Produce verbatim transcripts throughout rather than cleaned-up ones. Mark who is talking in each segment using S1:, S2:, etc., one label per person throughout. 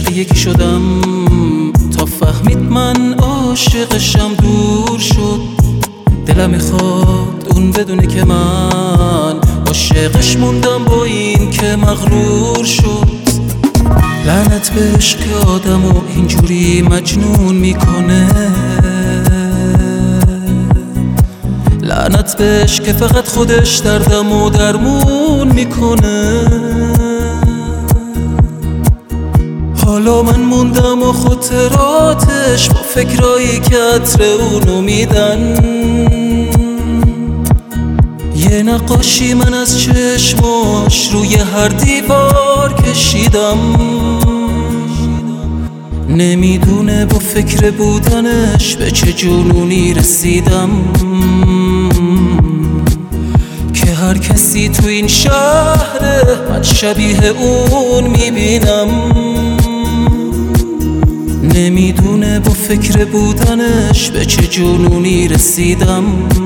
S1: عشق یکی شدم تا فهمید من عاشقشم. دور شد دلم میخواد اون بدونه که من عاشقش موندم با این که مغرور شد. لعنت به عشق که آدمو اینجوری مجنون میکنه، لعنت به عشق که فقط خودش دردم و درمون میکنه. حالا من موندم و خاطراتش با فکرایی که عطر اونو میدن. یه نقاشی من از چشماش روی هر دیوار کشیدم. نمیدونه با فکر بودنش به چه جنونی رسیدم، که هر کسی تو این شهر من شبیه اون میبینم. نمیدونه با فکر بودنش به چه جنونی رسیدم،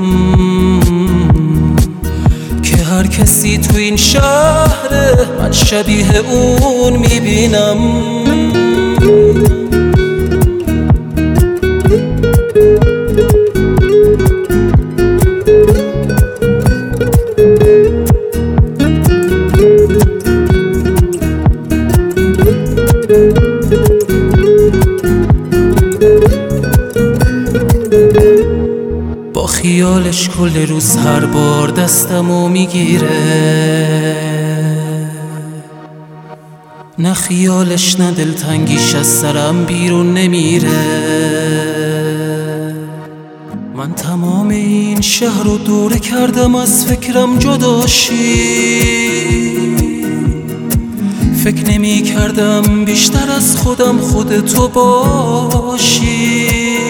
S1: که هر کسی تو این شهر من شبیه اون میبینم. با خیالش کل روز هر بار دستمو میگیره، نه خیالش نه دلتنگیش از سرم بیرون نمیره. من تمام این شهر رو دوره کردم از فکرم جداشی، فکر نمی کردم بیشتر از خودم خودتو باشی.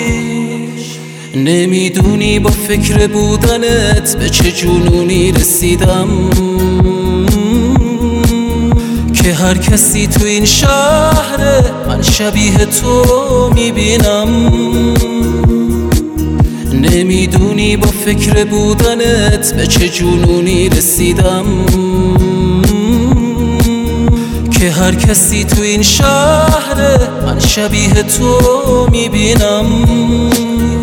S1: نمیدونی با فکر بودنت به چه جنونی رسیدم، که هر کسی تو این شهر من شبیه تو میبینم. نمیدونی با فکر بودنت به چه جنونی رسیدم، که هر کسی تو این شهر من شبیه تو میبینم.